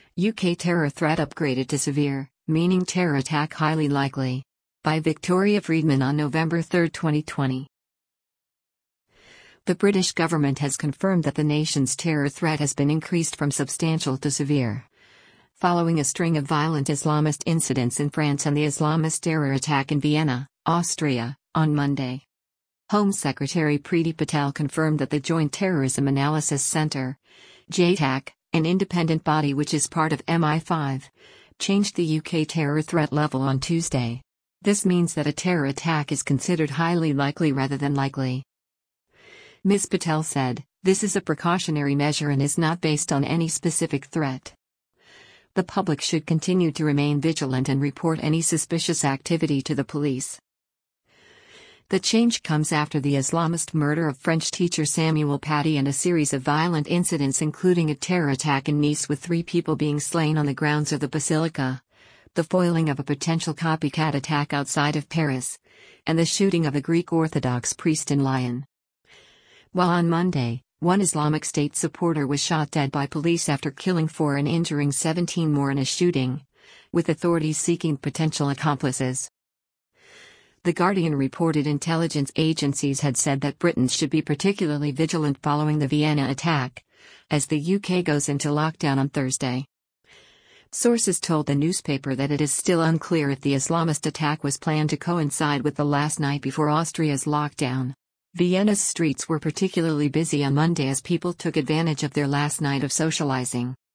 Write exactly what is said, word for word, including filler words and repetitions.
U K terror threat upgraded to severe, meaning terror attack highly likely. By Victoria Friedman on November third, twenty twenty. The British government has confirmed that the nation's terror threat has been increased from substantial to severe, following a string of violent Islamist incidents in France and the Islamist terror attack in Vienna, Austria, on Monday. Home Secretary Priti Patel confirmed that the Joint Terrorism Analysis Centre, J TAC, an independent body which is part of M I five, changed the U K terror threat level on Tuesday. This means that a terror attack is considered highly likely rather than likely. Miz Patel said, "This is a precautionary measure and is not based on any specific threat. The public should continue to remain vigilant and report any suspicious activity to the police." The change comes after the Islamist murder of French teacher Samuel Paty and a series of violent incidents including a terror attack in Nice with three people being slain on the grounds of the Basilica, the foiling of a potential copycat attack outside of Paris, and the shooting of a Greek Orthodox priest in Lyon. While on Monday, one Islamic State supporter was shot dead by police after killing four and injuring seventeen more in a shooting, with authorities seeking potential accomplices. The Guardian reported intelligence agencies had said that Britons should be particularly vigilant following the Vienna attack, as the U K goes into lockdown on Thursday. Sources told the newspaper that it is still unclear if the Islamist attack was planned to coincide with the last night before Austria's lockdown. Vienna's streets were particularly busy on Monday as people took advantage of their last night of socializing.